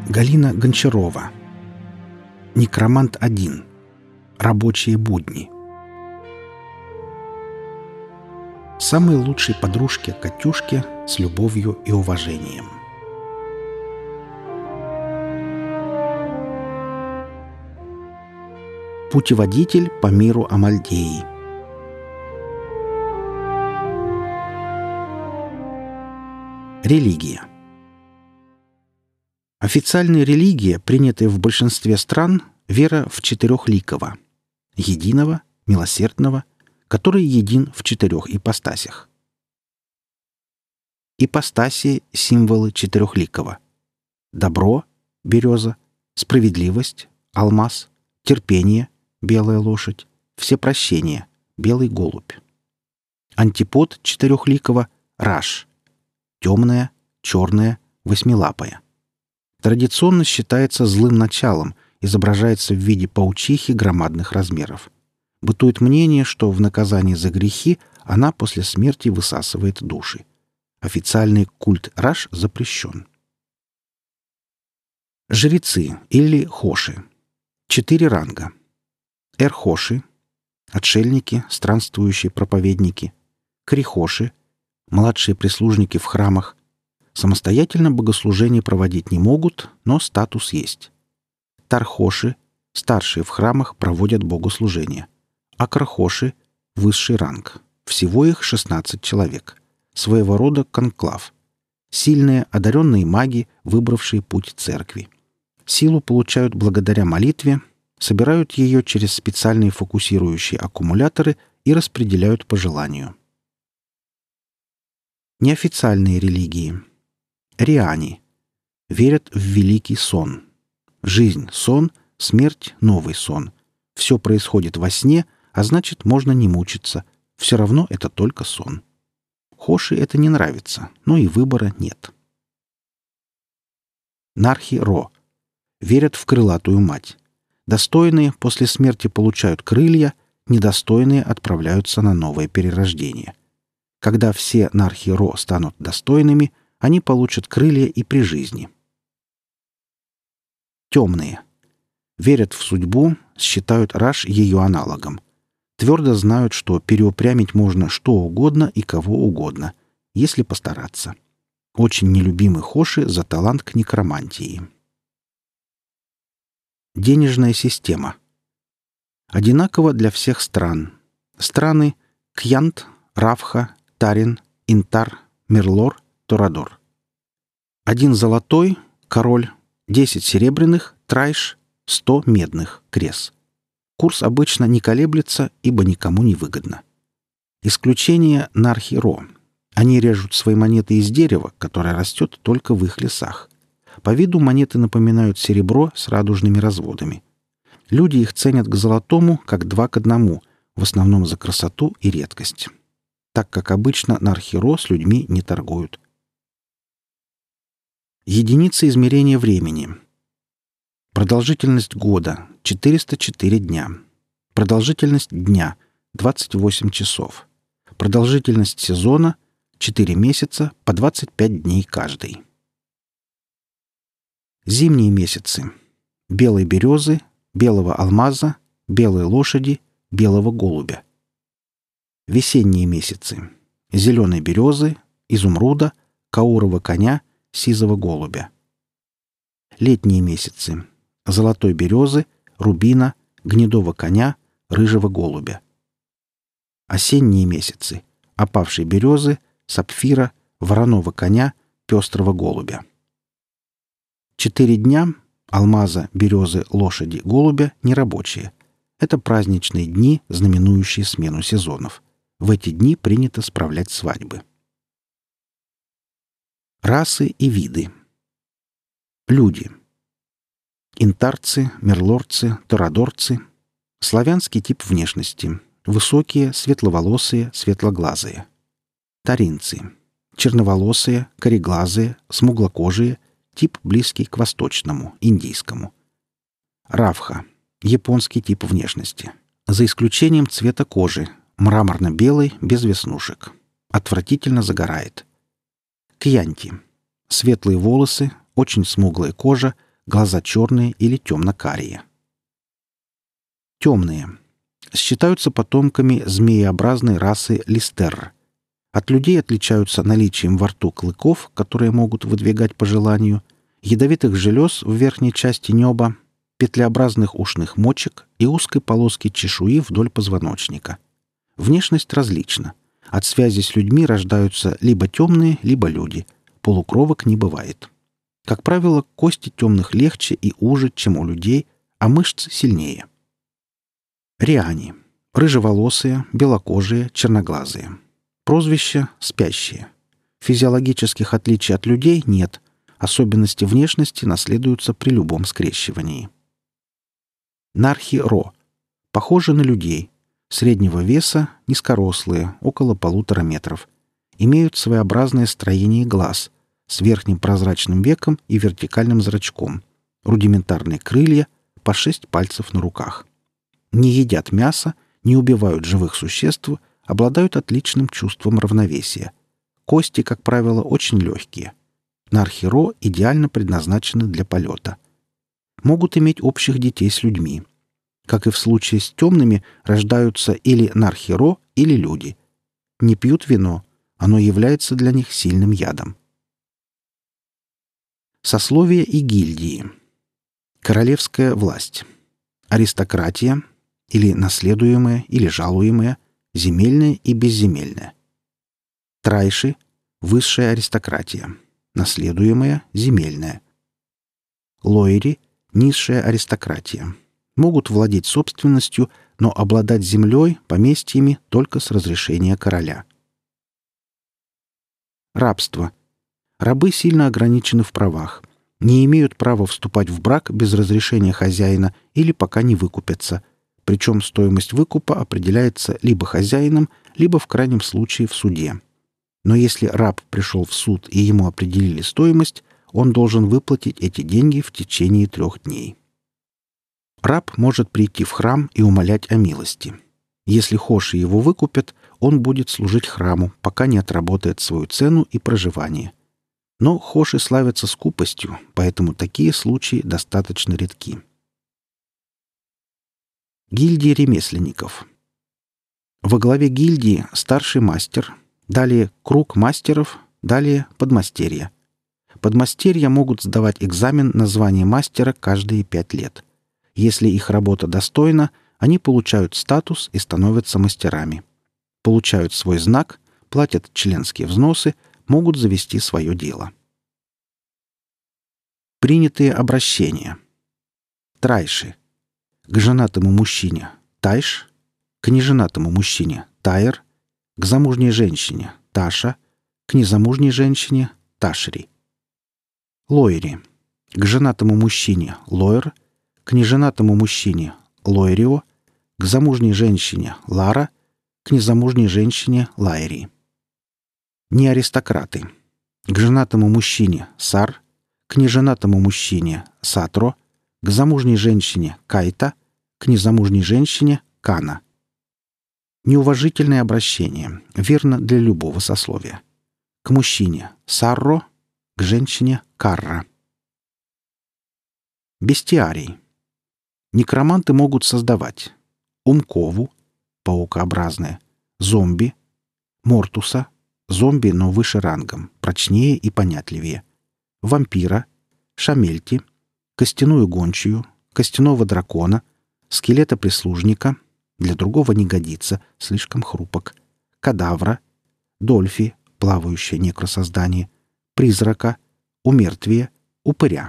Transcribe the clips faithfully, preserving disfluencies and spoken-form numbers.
Галина Гончарова. Некромант один. Рабочие будни. Самой лучшей подружке Катюшке с любовью и уважением. Путеводитель по миру Амальдеи. Религия. Официальная религия, принятая в большинстве стран, вера в Четырехликого, единого, милосердного, который един в четырех ипостасях. Ипостаси — символы Четырехликого. Добро — береза, справедливость — алмаз, терпение — белая лошадь, всепрощение — белый голубь. Антипод Четырехликого — раш, темная, черная, восьмилапая. Традиционно считается злым началом, изображается в виде паучихи громадных размеров. Бытует мнение, что в наказание за грехи она после смерти высасывает души. Официальный культ раш запрещен. Жрецы или хоши. Четыре ранга. Эр-хоши — отшельники, странствующие проповедники. Кри-хоши — младшие прислужники в храмах. Самостоятельно богослужение проводить не могут, но статус есть. Тархоши — старшие в храмах, проводят богослужение. Акрахоши — высший ранг. Всего их шестнадцать человек. Своего рода конклав. Сильные, одаренные маги, выбравшие путь церкви. Силу получают благодаря молитве, собирают ее через специальные фокусирующие аккумуляторы и распределяют по желанию. Неофициальные религии. Риани. Верят в великий сон. Жизнь — сон, смерть — новый сон. Все происходит во сне, а значит, можно не мучиться. Все равно это только сон. Хоши это не нравится, но и выбора нет. Нархи-ро. Верят в крылатую мать. Достойные после смерти получают крылья, недостойные отправляются на новое перерождение. Когда все Нархи-ро станут достойными, они получат крылья и при жизни. Темные. Верят в судьбу, считают раш ее аналогом. Твердо знают, что переупрямить можно что угодно и кого угодно, если постараться. Очень нелюбимы хоши за талант к некромантии. Денежная система. Одинаково для всех стран. Страны Кьянт, Равха, Тарин, Интар, Мерлор, Торадор. Один золотой — король, десять серебряных — трайш, сто медных — крес. Курс обычно не колеблется, ибо никому не выгодно. Исключение — нархи-ро. Они режут свои монеты из дерева, которое растет только в их лесах. По виду монеты напоминают серебро с радужными разводами. Люди их ценят к золотому, как два к одному, в основном за красоту и редкость. Так как обычно нархи-ро с людьми не торгуют. Единицы измерения времени. Продолжительность года — четыреста четыре дня. Продолжительность дня — двадцать восемь часов. Продолжительность сезона — четыре месяца по двадцать пять дней каждый. Зимние месяцы. Белой березы, белого алмаза, белой лошади, белого голубя. Весенние месяцы. Зеленой березы, изумруда, каурова коня, сизого голубя. Летние месяцы. Золотой березы, рубина, гнедого коня, рыжего голубя. Осенние месяцы. Опавшей березы, сапфира, вороного коня, пестрого голубя. Четыре дня — алмаза, березы, лошади, голубя — нерабочие. Это праздничные дни, знаменующие смену сезонов. В эти дни принято справлять свадьбы. Расы и виды. Люди. Интарцы, мерлорцы, торадорцы. Славянский тип внешности. Высокие, светловолосые, светлоглазые. Таринцы. Черноволосые, кореглазые, смуглокожие. Тип близкий к восточному, индийскому. Равха. Японский тип внешности. За исключением цвета кожи. Мраморно-белый, без веснушек. Отвратительно загорает. Кьянти. Светлые волосы, очень смуглая кожа, глаза черные или темно-карие. Темные. Считаются потомками змееобразной расы листерр. От людей отличаются наличием во рту клыков, которые могут выдвигать по желанию, ядовитых желез в верхней части неба, петлеобразных ушных мочек и узкой полоски чешуи вдоль позвоночника. Внешность различна. От связи с людьми рождаются либо темные, либо люди. Полукровок не бывает. Как правило, кости темных легче и уже, чем у людей, а мышцы сильнее. Риани. Рыжеволосые, белокожие, черноглазые. Прозвище «спящие». Физиологических отличий от людей нет. Особенности внешности наследуются при любом скрещивании. Нархи-ро. Похожи на людей. Среднего веса, низкорослые, около полутора метров. Имеют своеобразное строение глаз с верхним прозрачным веком и вертикальным зрачком. Рудиментарные крылья, по шесть пальцев на руках. Не едят мясо, не убивают живых существ, обладают отличным чувством равновесия. Кости, как правило, очень легкие. Нархи-ро идеально предназначены для полета. Могут иметь общих детей с людьми. Как и в случае с темными, рождаются или нархи-ро, или люди. Не пьют вино, оно является для них сильным ядом. Сословия и гильдии. Королевская власть. Аристократия, или наследуемая, или жалуемая, земельная и безземельная. Трайши — высшая аристократия. Наследуемая, земельная. Лойри — низшая аристократия. Могут владеть собственностью, но обладать землей, поместьями только с разрешения короля. Рабство. Рабы сильно ограничены в правах. Не имеют права вступать в брак без разрешения хозяина или пока не выкупятся. Причем стоимость выкупа определяется либо хозяином, либо в крайнем случае в суде. Но если раб пришел в суд и ему определили стоимость, он должен выплатить эти деньги в течение трех дней. Раб может прийти в храм и умолять о милости. Если хоши его выкупят, он будет служить храму, пока не отработает свою цену и проживание. Но хоши славятся скупостью, поэтому такие случаи достаточно редки. Гильдия ремесленников. Во главе гильдии старший мастер, далее круг мастеров, далее подмастерья. Подмастерья могут сдавать экзамен на звание мастера каждые пять лет. Если их работа достойна, они получают статус и становятся мастерами. Получают свой знак, платят членские взносы, могут завести свое дело. Принятые обращения. Трайши. К женатому мужчине – тайш, к неженатому мужчине – тайр, к замужней женщине – таша, к незамужней женщине – ташри. Лойри. К женатому мужчине – лойр, к неженатому мужчине – лойрио, к замужней женщине – лара, к незамужней женщине – лайри. Неаристократы. К женатому мужчине – сар, к неженатому мужчине – сатро, к замужней женщине – кайта, к незамужней женщине – кана. Неуважительное обращение верно для любого сословия. К мужчине – сарро, к женщине – карра. Бестиарий. Некроманты могут создавать умкову, паукообразное, зомби, мортуса, зомби, но выше рангом, прочнее и понятливее, вампира, шамельти, костяную гончую, костяного дракона, скелета-прислужника, для другого не годится, слишком хрупок, кадавра, дольфи, плавающее некросоздание, призрака, умертвие, упыря.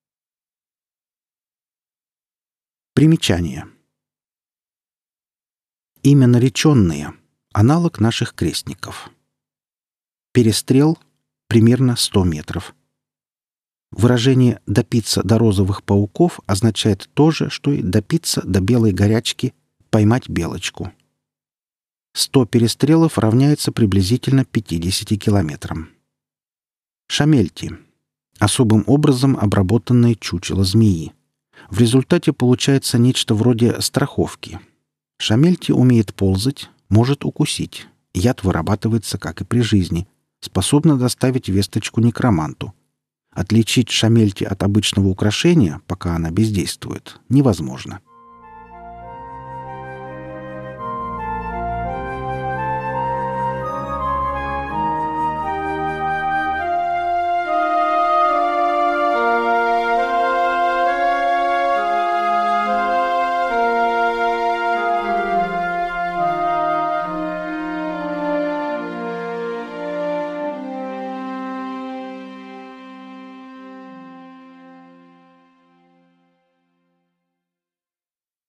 Примечание. Имя нареченные — аналог наших крестников. Перестрел — примерно сто метров. Выражение «допиться до розовых пауков» означает то же, что и «допиться до белой горячки», «поймать белочку». сто перестрелов равняется приблизительно пятидесяти километрам. Шамельти — особым образом обработанное чучело змеи. В результате получается нечто вроде страховки. Шамельти умеет ползать, может укусить. Яд вырабатывается, как и при жизни. Способна доставить весточку некроманту. Отличить шамельти от обычного украшения, пока она бездействует, невозможно.